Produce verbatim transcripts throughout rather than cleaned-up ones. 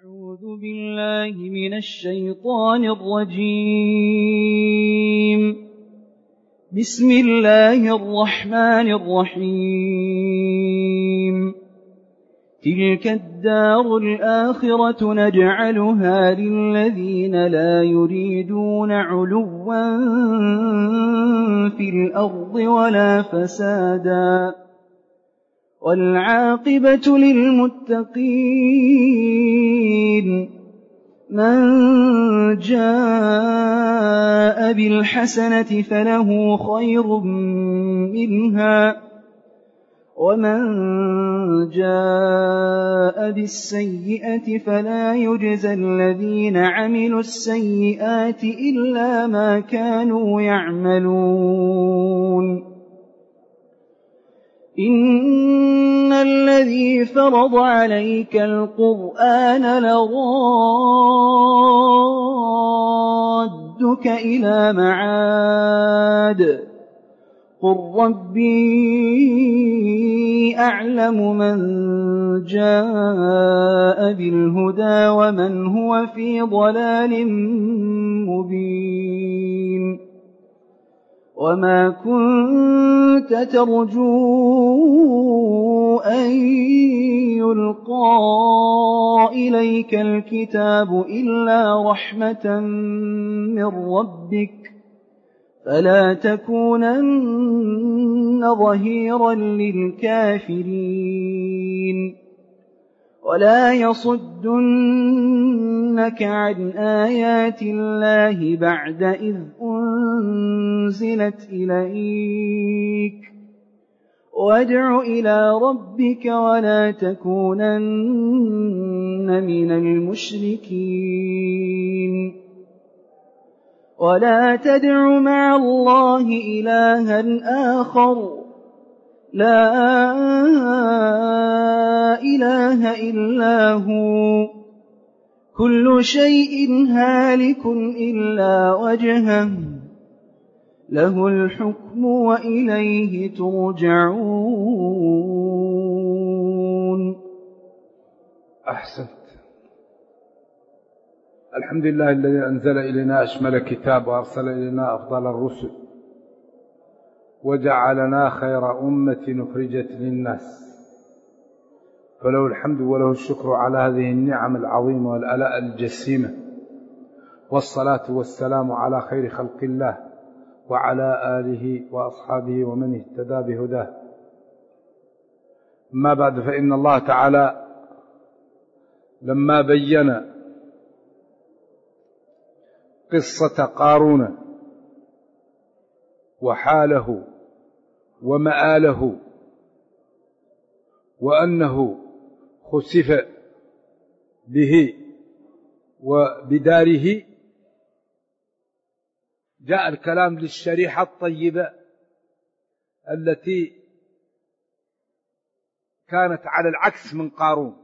أعوذ بالله من الشيطان الرجيم. بسم الله الرحمن الرحيم. تلك الدار الآخرة نجعلها للذين لا يريدون علوا في الأرض ولا فسادا والعاقبة للمتقين. من جاء بالحسنة فله خير منها ومن جاء بالسيئة فلا يجزى الذين عملوا السيئات إلا ما كانوا يعملون. إن الذي فرض عليك القرآن لرادك إلى معاد قل ربي أعلم من جاء بالهدى ومن هو في ضلال مبين. وما كنت ترجو أن يلقى إليك الكتاب إلا رحمة من ربك فلا تكونن ظهيرا للكافرين. ولا يصدنك عن آيات الله بعد إذ أنزلت إليك وادع إلى ربك ولا تكونن من المشركين. ولا تدع مع الله إلها آخر لا إله إلا هو كل شيء هالك إلا وجهه له الحكم وإليه ترجعون. أحسنت. الحمد لله الذي أنزل إلينا أشمل كتاب وأرسل إلينا أفضل الرسل وجعلنا خير أمة أخرجت للناس، فله الحمد وله الشكر على هذه النعم العظيمة والآلاء الجسيمة، والصلاة والسلام على خير خلق الله وعلى آله وأصحابه ومن اهتدى بهداه. أما بعد، فإن الله تعالى لما بين قصة قارون وحاله ومآله وأنه خسف به وبداره، جاء الكلام للشريحة الطيبة التي كانت على العكس من قارون.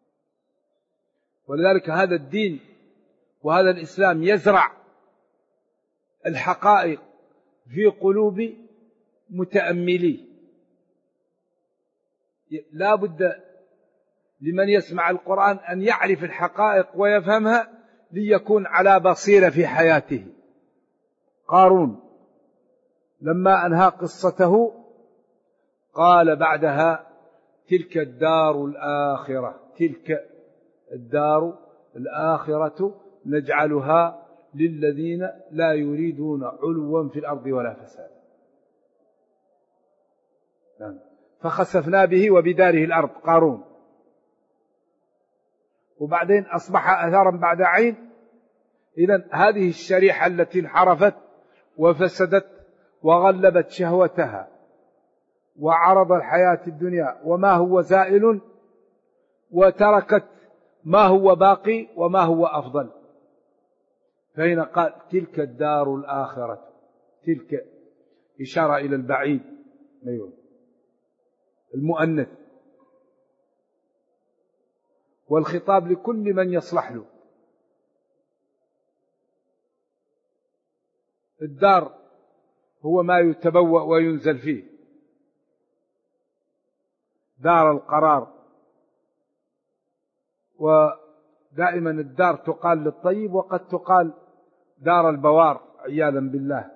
ولذلك هذا الدين وهذا الإسلام يزرع الحقائق في قلوب متأمليه. لا بد لمن يسمع القرآن أن يعرف الحقائق ويفهمها ليكون على بصيرة في حياته. قارون لما أنهى قصته قال بعدها: تلك الدار الآخرة، تلك الدار الآخرة نجعلها للذين لا يريدون علوا في الأرض ولا فسادا. فخسفنا به وبداره الأرض قارون، وبعدين أصبح أثرا بعد عين. إذن هذه الشريحة التي انحرفت وفسدت وغلبت شهوتها وعرض الحياة الدنيا وما هو زائل، وتركت ما هو باقي وما هو أفضل. فهنا قال تلك الدار الآخرة، تلك إشارة إلى البعيد المؤنث، والخطاب لكل من يصلح له. الدار هو ما يتبوأ وينزل فيه، دار القرار، دائما الدار تقال للطيب وقد تقال دار البوار عياذا بالله.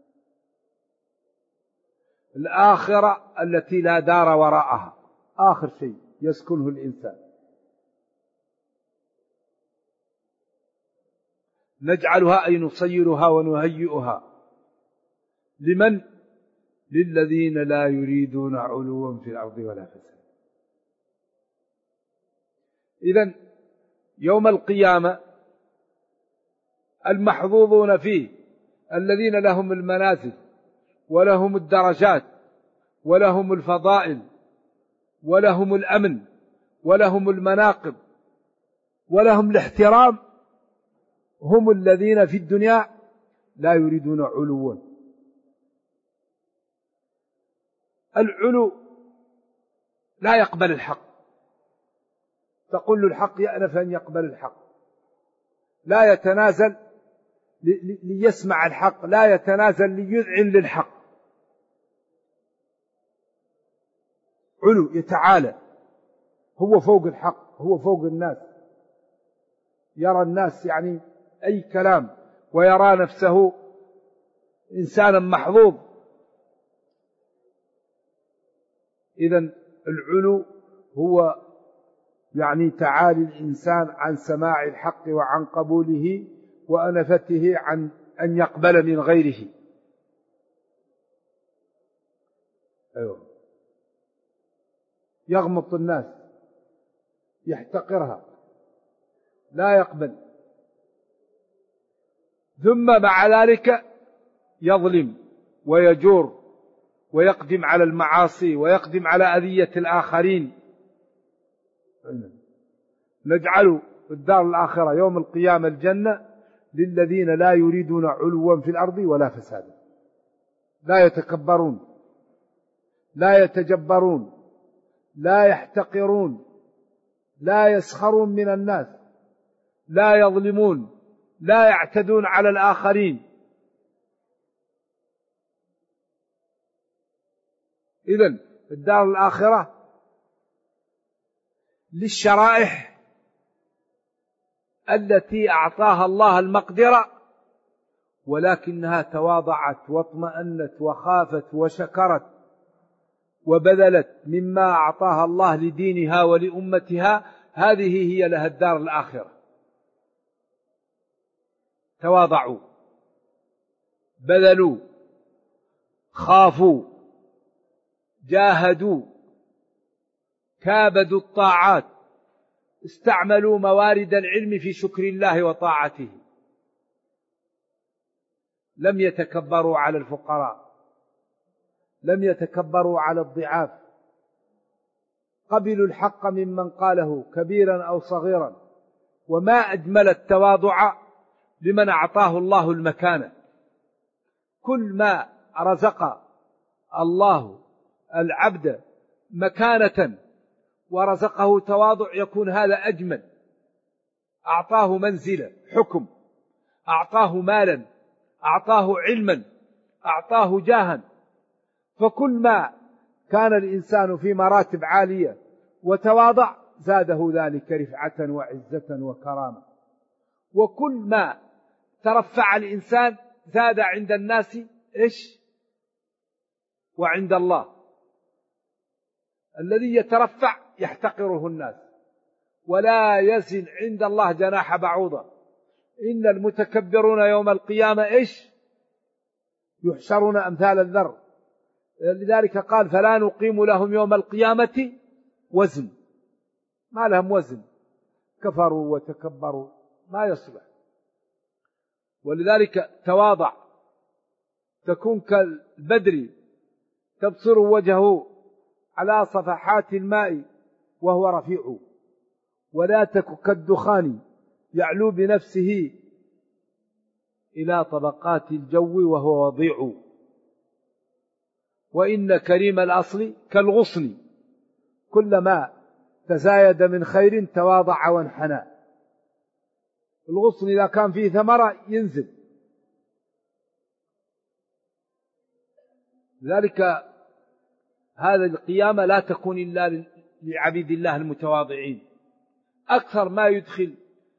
الآخرة التي لا دار وراءها، آخر شيء يسكنه الإنسان. نجعلها أي نصيرها ونهيئها لمن؟ للذين لا يريدون علوا في الأرض ولا فساد. إذن يوم القيامة المحظوظون فيه الذين لهم المنازل ولهم الدرجات ولهم الفضائل ولهم الأمن ولهم المناقب ولهم الاحترام، هم الذين في الدنيا لا يريدون علوا. العلو لا يقبل الحق، تقول له الحق يأنف أن يقبل الحق، لا يتنازل ليسمع الحق، لا يتنازل ليذعن للحق. علو يتعالى، هو فوق الحق، هو فوق الناس، يرى الناس يعني أي كلام ويرى نفسه إنسانا محظوظ. إذن العلو هو يعني تعالي الإنسان عن سماع الحق وعن قبوله وأنفته عن أن يقبل من غيره. أيوه. يغمط الناس، يحتقرها، لا يقبل، ثم مع ذلك يظلم ويجور ويقدم على المعاصي ويقدم على أذية الآخرين. نجعل الدار الآخرة يوم القيامة الجنة للذين لا يريدون علوا في الأرض ولا فسادا، لا يتكبرون، لا يتجبرون، لا يحتقرون، لا يسخرون من الناس، لا يظلمون، لا يعتدون على الآخرين. إذن الدار الآخرة للشرائح التي أعطاها الله المقدرة، ولكنها تواضعت واطمأنت وخافت وشكرت وبذلت مما أعطاها الله لدينها ولأمتها، هذه هي لها الدار الآخرة. تواضعوا، بذلوا، خافوا، جاهدوا، كابدوا الطاعات، استعملوا موارد العلم في شكر الله وطاعته، لم يتكبروا على الفقراء، لم يتكبروا على الضعاف، قبلوا الحق ممن قاله كبيرا أو صغيرا. وما أجمل التواضع لمن أعطاه الله المكانة. كل ما رزق الله العبد مكانة ورزقه تواضع يكون هذا أجمل. أعطاه منزلة، حكم، أعطاه مالا، أعطاه علما، أعطاه جاها. فكل ما كان الإنسان في مراتب عالية وتواضع زاده ذلك رفعة وعزة وكرامة. وكل ما ترفع الإنسان زاد عند الناس إيش؟ وعند الله. الذي يترفع يحتقره الناس، ولا يزن عند الله جناح بعوضة. إن المتكبرون يوم القيامة إيش؟ يحشرون أمثال الذر. لذلك قال فلا نقيم لهم يوم القيامة وزن. ما لهم وزن، كفروا وتكبروا، ما يصلح. ولذلك تواضع، تكون كالبدر تبصر وجهه على صفحات الماء وهو رفيع، ولا تك كالدخان يعلو بنفسه إلى طبقات الجو وهو وضيع. وإن كريم الأصل كالغصن كلما تزايد من خير تواضع وانحنى. الغصن إذا كان فيه ثمرة ينزل. لذلك هذا القيامة لا تكون إلا لعبيد الله المتواضعين. أكثر ما يدخل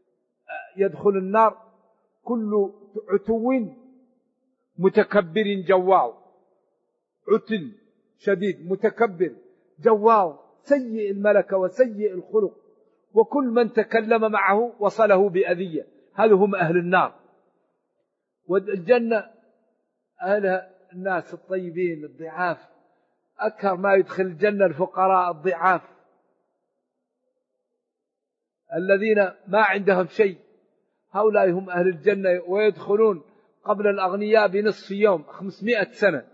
يدخل النار كل عتو متكبر جواو، عتل شديد متكبر جواو سيء الملكة وسيء الخلق، وكل من تكلم معه وصله بأذية. هذا هم أهل النار. والجنة أهل الناس الطيبين الضعاف، أكثر ما يدخل الجنة الفقراء الضعاف الذين ما عندهم شيء، هؤلاء هم أهل الجنة، ويدخلون قبل الأغنياء بنصف يوم خمسمائة سنة.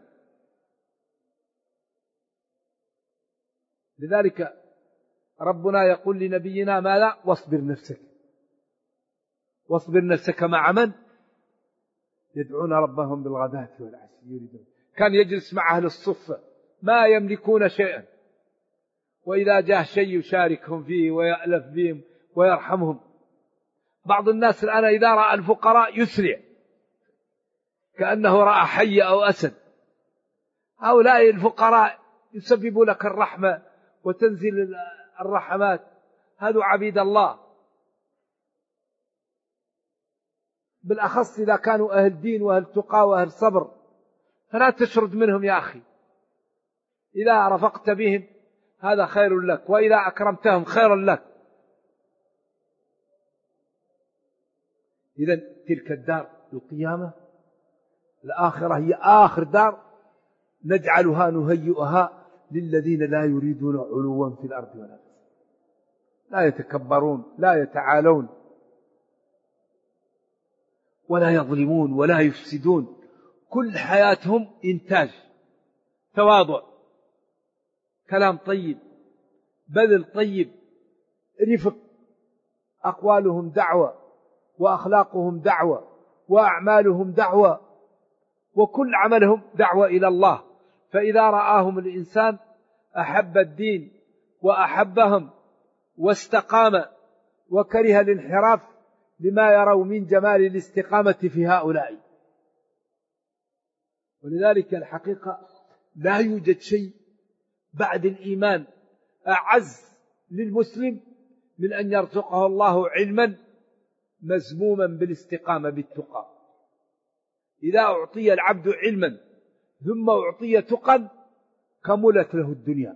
لذلك ربنا يقول لنبينا ماذا؟ واصبر نفسك واصبر نفسك مع من يدعون ربهم بالغداة والعشي يريدون. كان يجلس مع أهل الصفة ما يملكون شيئا، وإذا جاء شيء يشاركهم فيه ويألف بهم ويرحمهم. بعض الناس الآن إذا رأى الفقراء يسرع كأنه رأى حي أو أسد. هؤلاء الفقراء يسببوا لك الرحمة وتنزل الرحمات، هذا عبيد الله، بالأخص إذا كانوا أهل دين وأهل تقى وأهل صبر، فلا تشرد منهم يا أخي. إذا رفقت بهم هذا خير لك، وإذا أكرمتهم خير لك. إذن تلك الدار القيامة الآخرة هي آخر دار نجعلها نهيئها للذين لا يريدون علوا في الأرض ولا فسادا، لا يتكبرون لا يتعالون ولا يظلمون ولا يفسدون، كل حياتهم إنتاج، تواضع، كلام طيب، بذل طيب، رفق، أقوالهم دعوة وأخلاقهم دعوة وأعمالهم دعوة، وكل عملهم دعوة إلى الله. فإذا رآهم الإنسان أحب الدين وأحبهم واستقام، وكره الانحراف لما يروا من جمال الاستقامة في هؤلاء. ولذلك الحقيقة لا يوجد شيء بعد الإيمان أعز للمسلم من أن يرزقه الله علما مزموما بالاستقامة بالتقى. إذا أعطي العبد علما ثم أعطي تقى كملت له الدنيا،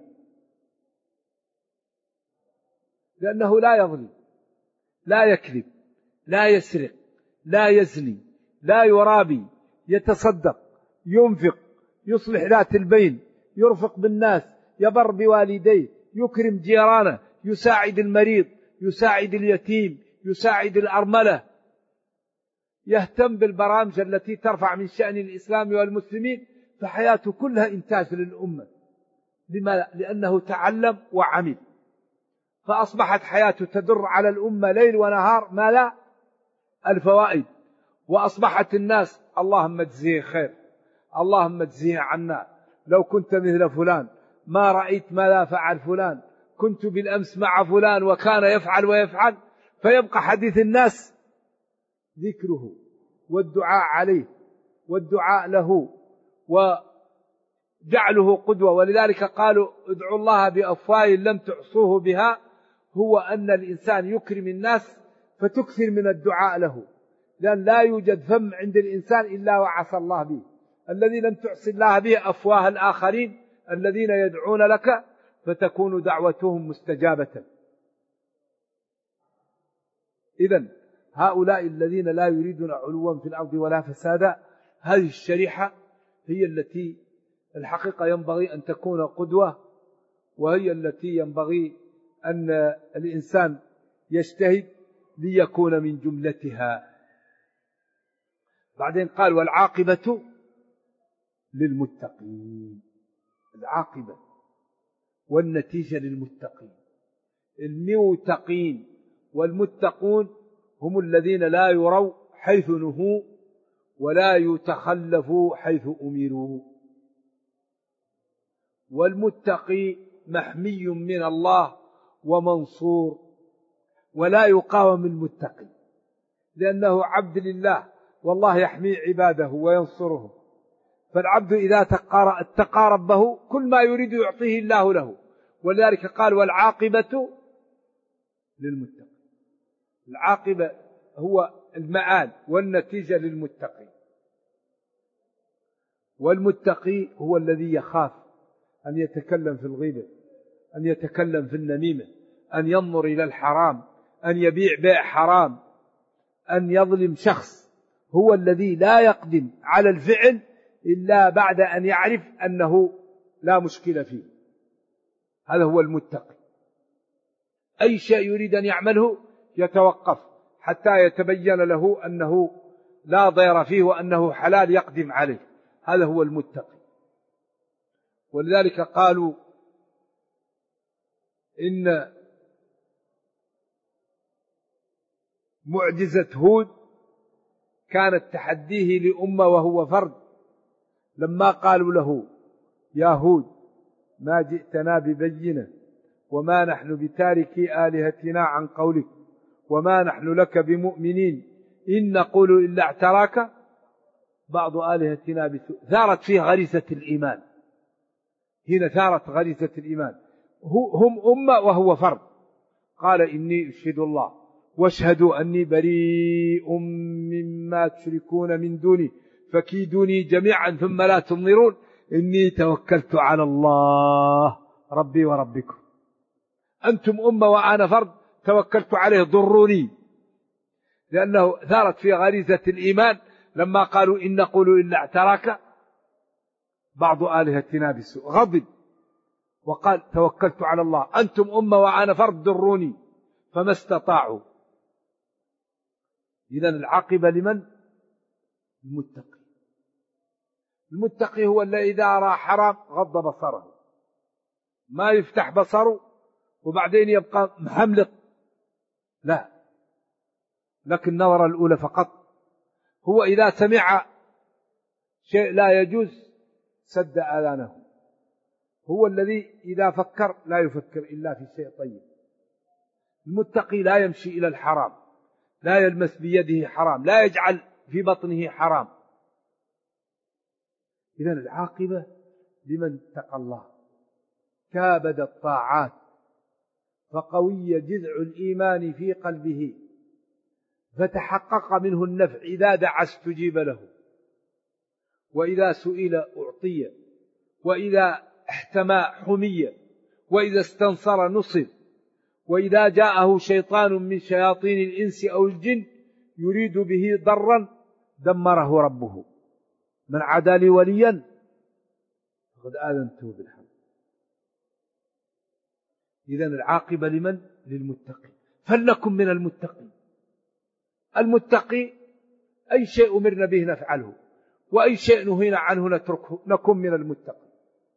لأنه لا يظلم لا يكذب لا يسرق لا يزني لا يرابي، يتصدق ينفق يصلح ذات البين، يرفق بالناس، يبر بوالديه، يكرم جيرانه، يساعد المريض، يساعد اليتيم، يساعد الأرملة، يهتم بالبرامج التي ترفع من شأن الإسلام والمسلمين. فحياته كلها إنتاج للأمة. لما؟ لأنه تعلم وعمل، فأصبحت حياته تدر على الأمة ليل ونهار ما لا الفوائد. وأصبحت الناس اللهم اجزيه خير، اللهم اجزيه عنا، لو كنت مثل فلان ما رأيت ما لا فعل فلان، كنت بالأمس مع فلان وكان يفعل ويفعل. فيبقى حديث الناس ذكره والدعاء عليه والدعاء له وجعله قدوة. ولذلك قالوا ادعوا الله بأفواه لم تعصوه بها، هو أن الإنسان يكرم الناس فتكثر من الدعاء له، لأن لا يوجد فم عند الإنسان إلا وعصى الله به. الذي لم تعصي الله به أفواه الآخرين الذين يدعون لك فتكون دعوتهم مستجابة. إذن هؤلاء الذين لا يريدون علوا في الأرض ولا فسادا، هذه الشريحة هي التي الحقيقة ينبغي أن تكون قدوة، وهي التي ينبغي أن الإنسان يجتهد ليكون من جملتها. بعدين قال والعاقبة للمتقين، العاقبة والنتيجة للمتقين. المتقين والمتقون هم الذين لا يروا حيث نهوا ولا يتخلفوا حيث أمروا. والمتقي محمي من الله ومنصور، ولا يقاوم المتقي لأنه عبد لله، والله يحمي عباده وينصرهم. فالعبد إذا اتقى ربه كل ما يريد يعطيه الله له. ولذلك قال والعاقبة للمتقين. العاقبة هو المآل والنتيجة للمتقي. والمتقي هو الذي يخاف أن يتكلم في الغيبة، أن يتكلم في النميمة، أن ينظر إلى الحرام، أن يبيع بيع حرام، أن يظلم شخص. هو الذي لا يقدم على الفعل إلا بعد أن يعرف أنه لا مشكلة فيه. هذا هو المتقي. أي شيء يريد أن يعمله يتوقف حتى يتبين له أنه لا ضير فيه وأنه حلال يقدم عليه. هذا هو المتقي. ولذلك قالوا إن معجزة هود كانت تحديه لأمة وهو فرد، لما قالوا له يا هود ما جئتنا ببينة وما نحن بتاركي آلهتنا عن قولك وما نحن لك بمؤمنين إن نقول إلا اعتراك بعض آلهتنا بسوء. ثارت فيه غريزة الإيمان. هنا ثارت غريزة الإيمان. هم أمة وهو فرد. قال إني أشهد الله واشهدوا أني بريء مما تشركون من دوني فكيدوني جميعا ثم لا تنظرون إني توكلت على الله ربي وربكم. أنتم أمة وأنا فرد توكلت عليه ضروني، لأنه ثارت في غريزة الإيمان لما قالوا إن نقول إلا اعتراك بعض آلهتنا بسوء. غضب وقال توكلت على الله. أنتم أمة وأنا فرد ضروني، فما استطاعوا. إذن العاقبة لمن؟ المتقي. المتقي هو الذي إذا رأى حرام غض بصره، ما يفتح بصره وبعدين يبقى محملق، لا، لكن النظرة الأولى فقط. هو إذا سمع شيء لا يجوز سد آذانه. هو الذي إذا فكر لا يفكر إلا في شيء طيب. المتقي لا يمشي إلى الحرام، لا يلمس بيده حرام، لا يجعل في بطنه حرام. إذن العاقبة لمن اتقى الله، كابد الطاعات فقوي جذع الإيمان في قلبه فتحقق منه النفع. إذا دعا استجيب له، وإذا سئل أعطي، وإذا احتمى حمي، وإذا استنصر نصر، وإذا جاءه شيطان من شياطين الإنس أو الجن يريد به ضرا دمره ربه. من عادى لي وليا فقد آذنته بالحرب. إذن العاقبة لمن؟ للمتقي. فلنكن من المتقين. المتقي أي شيء أمرنا به نفعله، وأي شيء نهينا عنه نتركه، نكن من المتقين.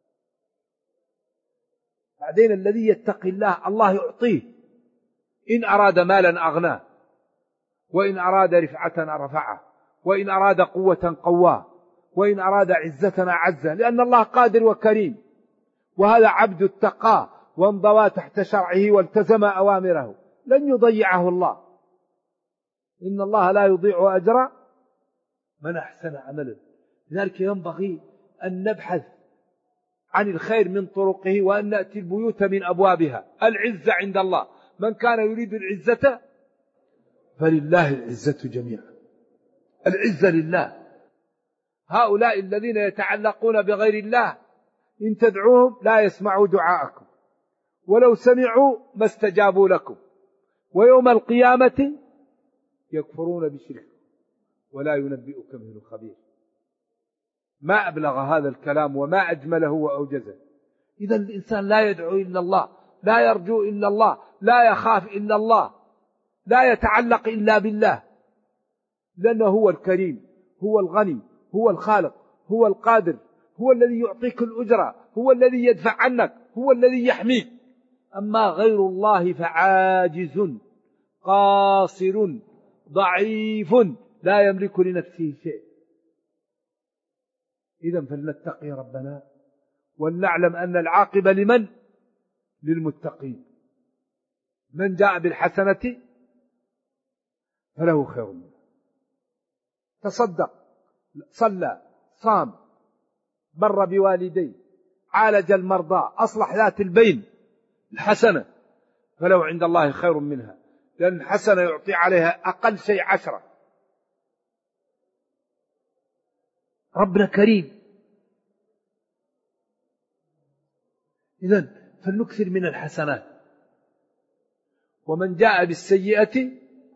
بعدين الذي يتقي الله الله يعطيه. إن أراد مالا أغناه، وإن أراد رفعة رفعه، وإن أراد قوة قواه، وإن أراد عزة أعزه، لأن الله قادر وكريم. وهذا عبد اتقاه وانضوى تحت شرعه والتزم أوامره لن يضيعه الله. إن الله لا يضيع أجر من أحسن عملا. لذلك ينبغي أن نبحث عن الخير من طرقه، وأن نأتي البيوت من أبوابها. العزة عند الله. من كان يريد العزة فلله العزة جميعا. العزة لله. هؤلاء الذين يتعلقون بغير الله إن تدعوهم لا يسمعوا دعاءكم، ولو سمعوا ما استجابوا لكم، ويوم القيامة يكفرون بشرككم ولا ينبئك مثل خبير. ما أبلغ هذا الكلام وما أجمله وأوجزه. إذا الإنسان لا يدعو إلا الله، لا يرجو إلا الله، لا يخاف إلا الله، لا يتعلق إلا بالله، لأنه هو الكريم، هو الغني، هو الخالق، هو القادر، هو الذي يعطيك الأجرة، هو الذي يدفع عنك، هو الذي يحميك. أما غير الله فعاجز قاصر ضعيف لا يملك لنفسه شيء. إذن فلنتقي ربنا ولنعلم أن العاقبة لمن؟ للمتقين. من جاء بالحسنة فله خير منها. تصدق، صلى، صام، بر بوالديه، عالج المرضى، أصلح ذات البين الحسنة، فله عند الله خير منها. لأن الحسنة يعطي عليها أقل شيء عشرة. ربنا كريم. إذن فلنكثر من الحسنات. ومن جاء بالسيئة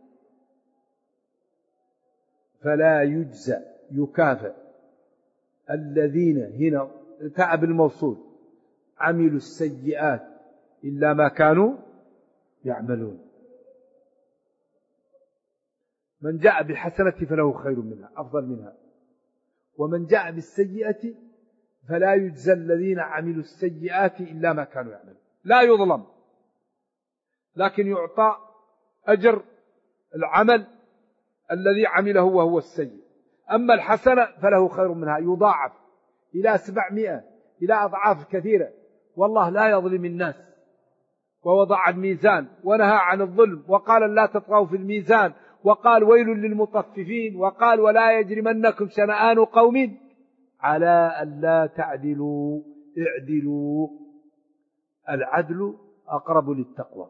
فلا يجزى يكافئ الذين هنا تاء بالموصول عملوا السيئات إلا ما كانوا يعملون. من جاء بالحسنة فله خير منها أفضل منها، ومن جاء بالسيئة فلا يجزى الذين عملوا السيئات إلا ما كانوا يعملون. لا يظلم، لكن يعطى أجر العمل الذي عمله وهو السيء. أما الحسنة فله خير منها، يضاعف إلى سبعمائة إلى أضعاف كثيرة. والله لا يظلم الناس، ووضع الميزان ونهى عن الظلم، وقال لا تطغوا في الميزان، وقال ويل للمطففين، وقال ولا يجرمنكم شنآن قوم على ألا تعدلوا اعدلوا، العدل أقرب للتقوى.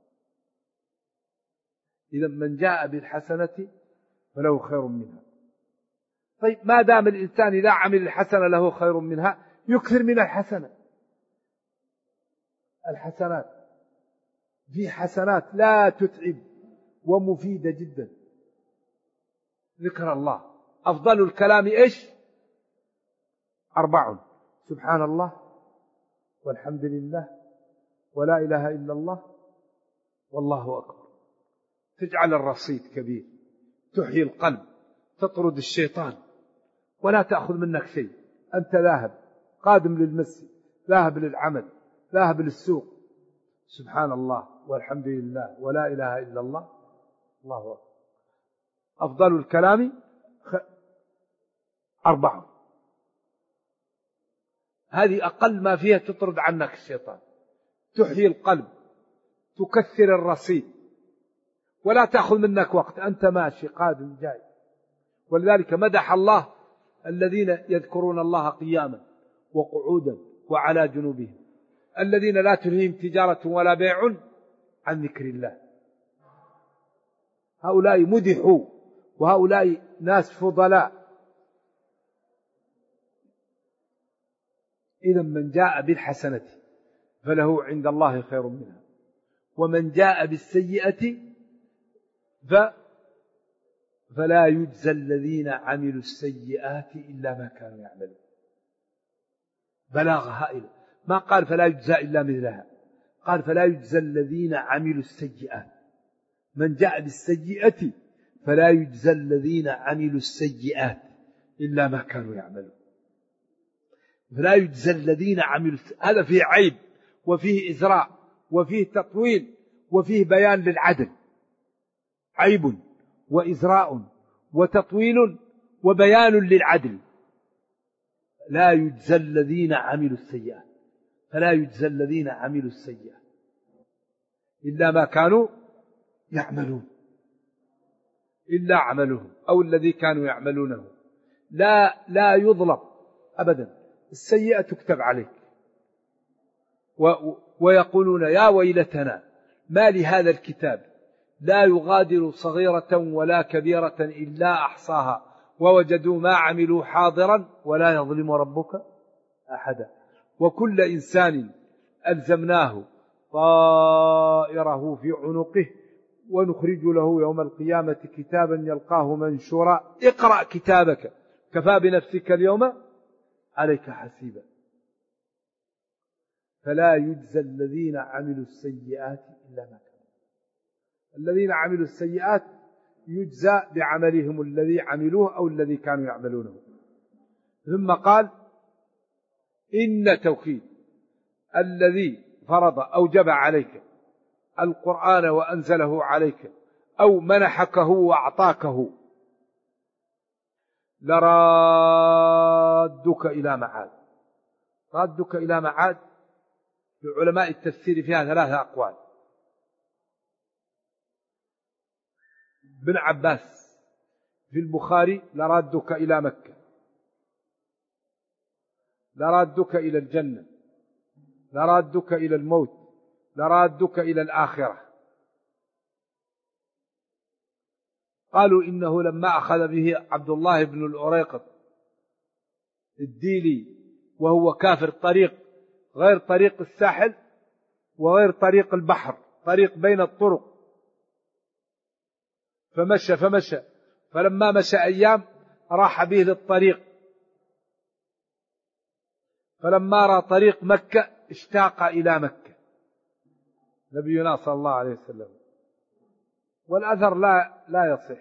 إذا من جاء بالحسنة فله خير منها. طيب ما دام الإنسان إذا عمل الحسنة له خير منها يكثر من الحسنة. الحسنات في حسنات لا تتعب ومفيدة جدا. ذكر الله أفضل الكلام إيش؟ أربع: سبحان الله والحمد لله ولا إله إلا الله والله أكبر. تجعل الرصيد كبير، تحيي القلب، تطرد الشيطان، ولا تأخذ منك شيء. أنت ذاهب قادم للمسجد، ذاهب للعمل، ذاهب للسوق. سبحان الله والحمد لله ولا إله إلا الله الله أكبر. أفضل الكلام أربعة. هذه أقل ما فيها تطرد عنك الشيطان، تحيي القلب، تكثر الرصيد، ولا تأخذ منك وقت، أنت ماشي قادم جاي. ولذلك مدح الله الذين يذكرون الله قياما وقعودا وعلى جنوبهم، الذين لا تلهيهم تجارة ولا بيع عن ذكر الله. هؤلاء مدحوا، وهؤلاء ناس فضلاء. إذا من جاء بالحسنة فله عند الله خير منها، ومن جاء بالسيئة ف فلا يجزى الذين عملوا السيئات إلا ما كانوا يعملون. بلاغة هائلة، ما قال فلا يجزى إلا مثلها، قال فلا يجزى الذين عملوا السيئات. من جاء بالسيئة فلا يجزى الذين عملوا السيئات إلا ما كانوا يعملون. فلا يجزى الذين عملوا، هذا فيه عيب وفيه إزراء وفيه تطويل وفيه بيان للعدل. عيب وإزراء وتطويل وبيان للعدل. لا يجزى الذين عملوا السيئات، فلا يجزى الذين عملوا السيئات إلا ما كانوا يعملون، إلا عملهم أو الذي كانوا يعملونه. لا لا يظلم أبدا. السيئة تكتب عليك، و ويقولون يا ويلتنا ما لهذا الكتاب لا يغادر صغيرة ولا كبيرة إلا أحصاها ووجدوا ما عملوا حاضرا ولا يظلم ربك أحدا. وكل إنسان ألزمناه طائره في عنقه ونخرج له يوم القيامة كتابا يلقاه منشورا اقرأ كتابك كفى بنفسك اليوم عليك حسيبا. فلا يجزى الذين عملوا السيئات إلا ما كانوا. الذين عملوا السيئات يجزى بعملهم الذي عملوه أو الذي كانوا يعملونه. ثم قال إن توكيد الذي فرض أوجب عليك القرآن وأنزله عليك أو منحكه وأعطاكه لرادك إلى معاد. رادك إلى معاد لعلماء التفسير فيها ثلاثة أقوال. بن عباس في البخاري لرادك إلى مكة، لرادك إلى الجنة، لرادك إلى الموت، لرادك إلى الآخرة. قالوا إنه لما أخذ به عبد الله بن الأريقط الديلي وهو كافر، طريق غير طريق الساحل وغير طريق البحر، طريق بين الطرق، فمشى فمشى فلما مشى أيام راح به للطريق، فلما رأى طريق مكة اشتاق إلى مكة نبينا صلى الله عليه وسلم، والأثر لا لا يصح.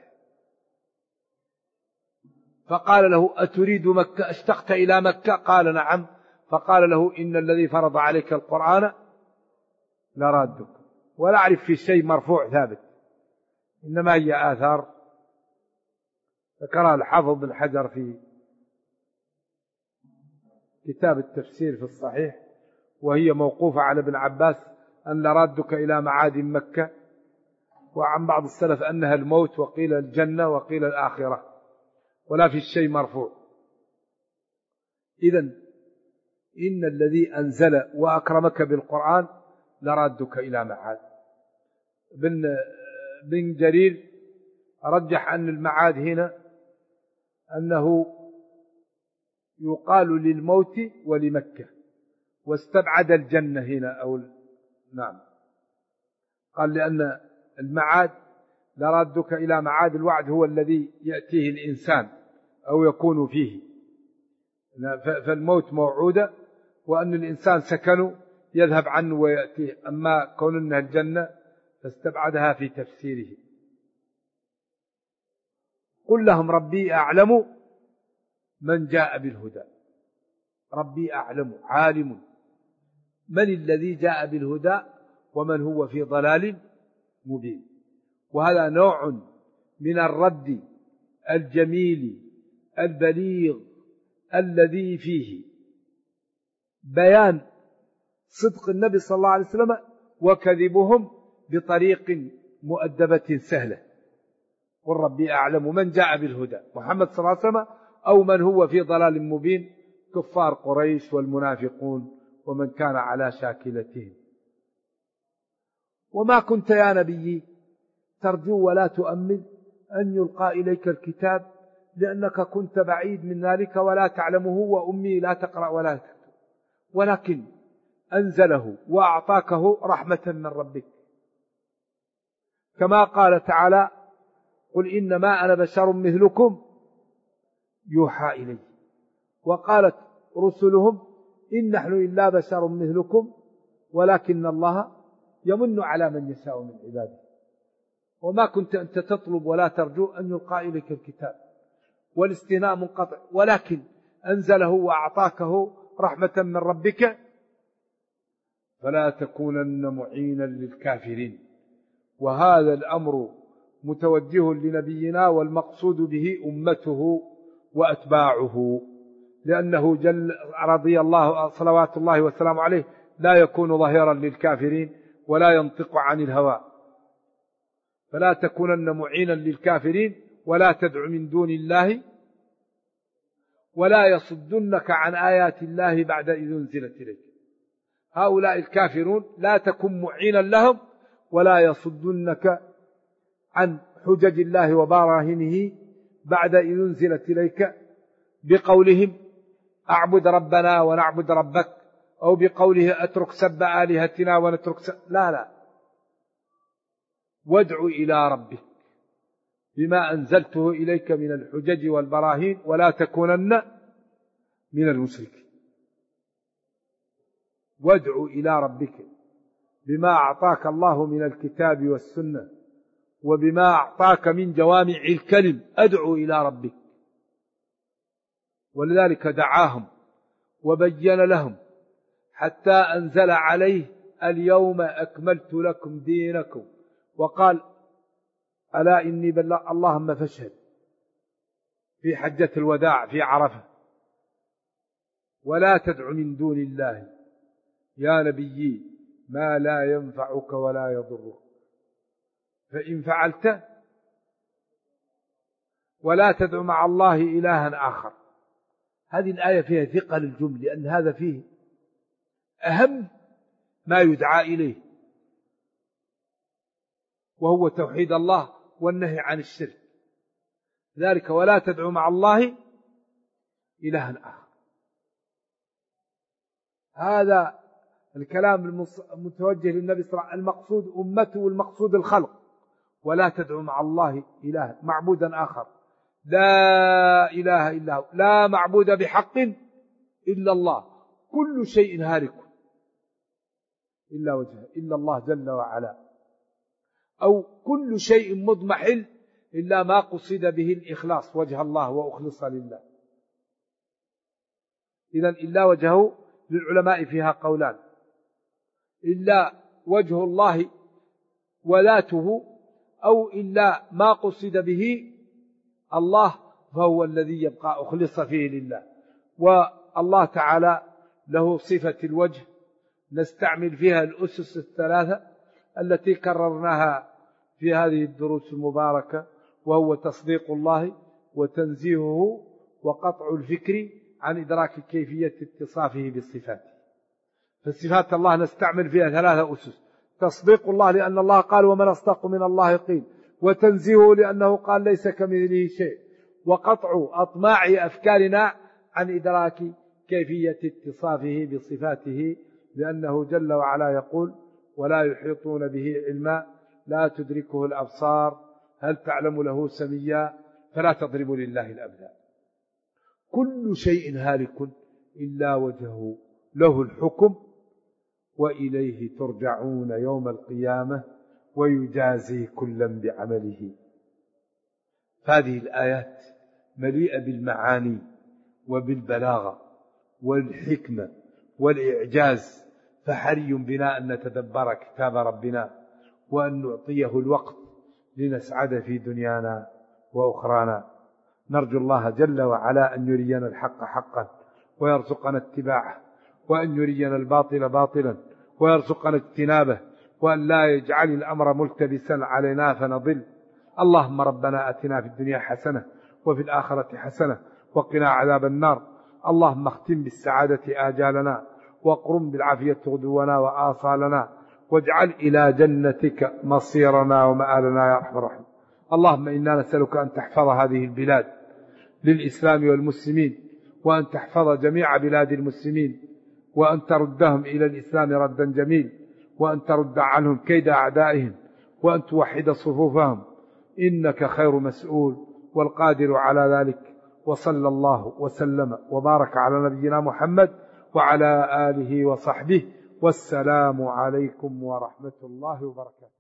فقال له: أتريد مكة؟ اشتقت إلى مكة؟ قال: نعم. فقال له: إن الذي فرض عليك القرآن لرادك. ولا أعرف في شيء مرفوع ثابت، إنما هي آثار ذكرها الحافظ بن حجر في كتاب التفسير في الصحيح، وهي موقوفة على ابن عباس أن لرادك إلى معاد مكة، وعن بعض السلف أنها الموت، وقيل الجنة، وقيل الآخرة، ولا في الشيء مرفوع. إذن إن الذي أنزل وأكرمك بالقرآن لرادك إلى معاد. بن, بن جرير رجح أن المعاد هنا أنه يقال للموت ولمكة، واستبعد الجنة هنا أو نعم، قال لأن المعاد لرادك إلى معاد الوعد هو الذي يأتيه الإنسان أو يكون فيه، فالموت موعودة، وأن الإنسان سكنه يذهب عنه ويأتيه، أما كون أنها الجنة فاستبعدها في تفسيره. قل لهم: ربي أعلم من جاء بالهدى. ربي أعلم، عالم من الذي جاء بالهدى ومن هو في ضلال مبين. وهذا نوع من الرد الجميل البليغ الذي فيه بيان صدق النبي صلى الله عليه وسلم وكذبهم بطريق مؤدبة سهلة. قل ربي أعلم من جاء بالهدى، محمد صلى الله عليه وسلم، أو من هو في ضلال مبين، كفار قريش والمنافقون ومن كان على شاكلتهم. وما كنت يا نبي ترجو ولا تؤمن أن يلقى إليك الكتاب، لأنك كنت بعيد من ذلك ولا تعلمه، وأمي لا تقرأ ولا تكتب، ولكن أنزله وأعطاكه رحمة من ربك، كما قال تعالى: قل إنما أنا بشر مثلكم يوحى إلي. وقالت رسلهم: إن نحن إلا بشر مثلكم ولكن الله يمن على من يشاء من عباده. وما كنت أنت تطلب ولا ترجو أن يلقى إليك الكتاب، والاستثناء منقطع، ولكن أنزله وأعطاكه رحمة من ربك فلا تكونن معينا للكافرين. وهذا الأمر متوجه لنبينا، والمقصود به أمته وأتباعه، لأنه جل رضي الله صلوات الله وسلامه عليه لا يكون ظهيرا للكافرين ولا ينطق عن الهوى. فلا تكونن معينا للكافرين ولا تدع من دون الله ولا يصدنك عن آيات الله بعد إذ أنزلت إليك. هؤلاء الكافرون لا تكن معينا لهم ولا يصدنك عن حجج الله وبراهينه بعد إذ أنزلت إليك بقولهم أعبد ربنا ونعبد ربك، أو بقوله أترك سب آلهتنا ونترك سب. لا لا، وادع إلى ربك بما أنزلته إليك من الحجج والبراهين ولا تكونن من المشركين. وادع إلى ربك بما أعطاك الله من الكتاب والسنة وبما أعطاك من جوامع الكلم، أدعو إلى ربك. ولذلك دعاهم وبين لهم حتى أنزل عليه اليوم أكملت لكم دينكم، وقال ألا إني بلغ اللهم فاشهد في حجة الوداع في عرفة. ولا تدع من دون الله يا نبي ما لا ينفعك ولا يضرك، فإن فعلت ولا تدع مع الله إلها آخر. هذه الآية فيها ثقل الجمل، لأن هذا فيه أهم ما يدعى إليه، وهو توحيد الله والنهي عن الشرك. ذلك ولا تدعو مع الله إلها آخر. هذا الكلام المتوجه للنبي صلى الله عليه وسلم، المقصود أمته والمقصود الخلق. ولا تدعو مع الله إلها معبودا آخر، لا إله إلا هو، لا معبود بحق إلا الله، كل شيء هالك إلا وجهه إلا الله جل وعلا، أو كل شيء مضمحل إلا ما قصد به الإخلاص وجه الله وأخلص لله. إذن إلا وجهه للعلماء فيها قولان: إلا وجه الله وذاته، أو إلا ما قصد به الله فهو الذي يبقى أخلص فيه لله. والله تعالى له صفة الوجه نستعمل فيها الأسس الثلاثة التي كررناها في هذه الدروس المباركة، وهو تصديق الله وتنزيهه وقطع الفكر عن إدراك كيفية اتصافه بالصفات. فالصفات الله نستعمل فيها ثلاثة أسس: تصديق الله لأن الله قال ومن أصدق من الله قيل، وتنزيهه لأنه قال ليس كمثله شيء، وقطع أطماع أفكارنا عن إدراك كيفية اتصافه بصفاته، لأنه جل وعلا يقول ولا يحيطون به علما لا تدركه الأبصار هل تعلم له سميا فلا تضربوا لله الأمثال. كل شيء هالك إلا وجهه له الحكم وإليه ترجعون يوم القيامة ويجازي كلا بعمله. هذه الآيات مليئة بالمعاني وبالبلاغة والحكمة والإعجاز، فحري بنا أن نتدبر كتاب ربنا وأن نعطيه الوقت لنسعد في دنيانا وأخرانا. نرجو الله جل وعلا أن يرينا الحق حقا ويرزقنا اتباعه، وأن يرينا الباطل باطلا ويرزقنا اجتنابه، وأن لا يجعل الأمر ملتبسا علينا فنضل. اللهم ربنا أتنا في الدنيا حسنة وفي الآخرة حسنة وقنا عذاب النار. اللهم اختم بالسعادة آجالنا واقرم بالعافية غدونا وآصالنا، واجعل إلى جنتك مصيرنا ومآلنا يا أرحم الراحمين. اللهم إنا نسألك أن تحفظ هذه البلاد للإسلام والمسلمين، وأن تحفظ جميع بلاد المسلمين، وأن تردهم إلى الإسلام ردا جميل، وأن ترد عنهم كيد أعدائهم، وأن توحد صفوفهم، إنك خير مسؤول والقادر على ذلك. وصلى الله وسلم وبارك على نبينا محمد وعلى آله وصحبه، والسلام عليكم ورحمة الله وبركاته.